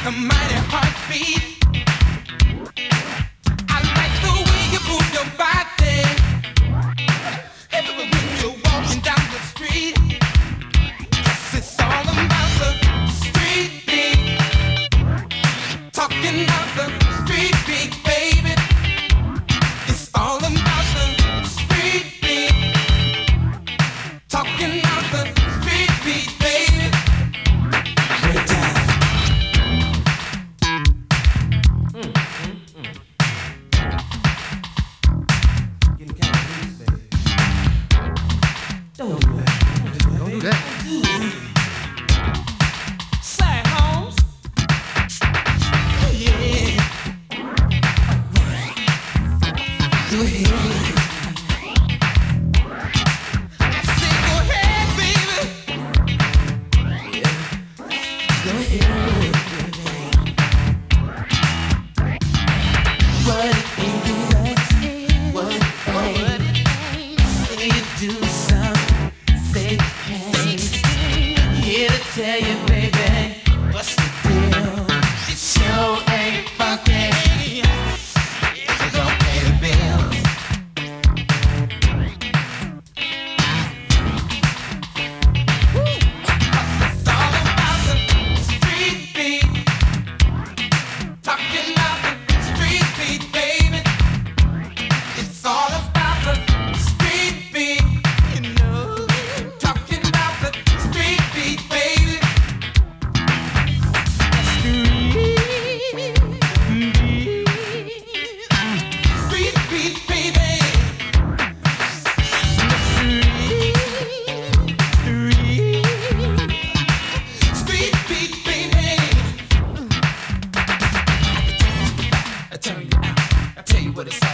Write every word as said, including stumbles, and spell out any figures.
a mighty heartbeat. I like the way you move your body. Even when you're walking down the street, 'cause it's all about the street beat. Talking about the street beat, baby. It's all about the street beat. Talking about the street beat, baby. Break down. Mm, mm, mm. Getting kind of loose, baby. Don't do that. Don't do that. Say, Holmes. Yeah. Go ahead. I say go ahead, baby. Yeah. Go ahead. What ain't you like? What ain't? Say you do something, say you can't. Here to tell you, baby, what's the deal? It sure ain't funky if you don't pay the bills. It's all about the street beat. Talking about the street beat, baby. It's all about the street beat. You know, talking about the street beat, baby. Street beat, baby. Street beat, baby. I turn you out. I tell you what it's all